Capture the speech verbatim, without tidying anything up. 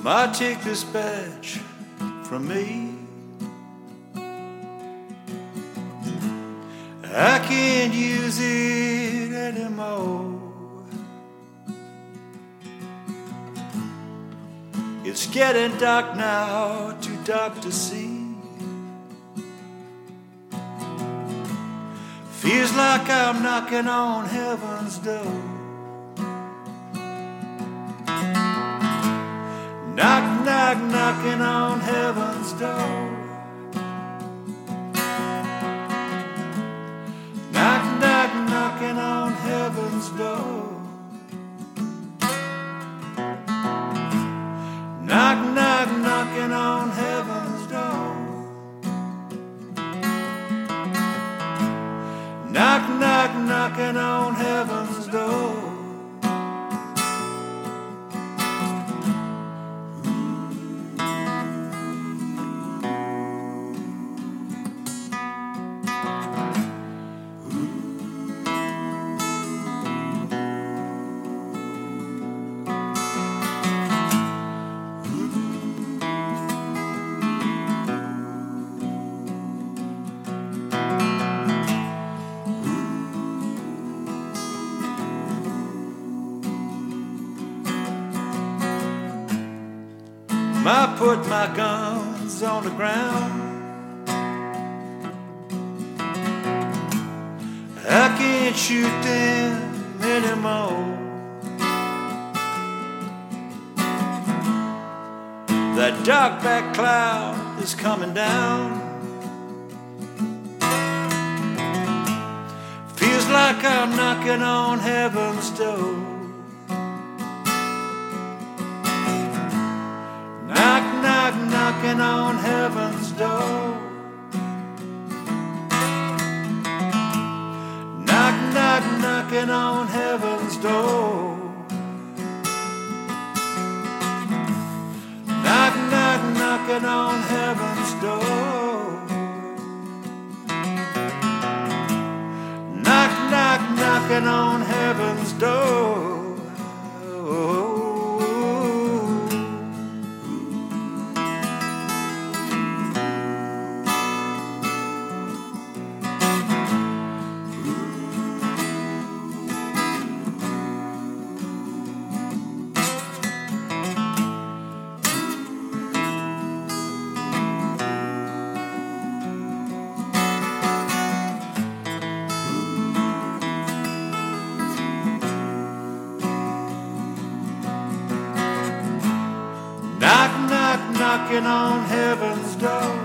might take this badge from me. I can't use it anymore. It's getting dark now, too dark to see. Feels like I'm knocking on heaven's door. Knock, knock, knocking on heaven's door. Knock, knock, knocking on heaven's door. Knock, knock, knocking on heaven's door. Knock, knock, knocking on heaven's door. I put my guns on the ground. I can't shoot them anymore. That dark black cloud is coming down. Feels like I'm knocking on heaven's door. Knock, knock, knocking on heaven's door. Knock, knock, knocking on heaven's door. Knock, knock, knocking on heaven's door. Knock, knock, knocking on heaven's door. Knock, knock, knocking on heaven's door.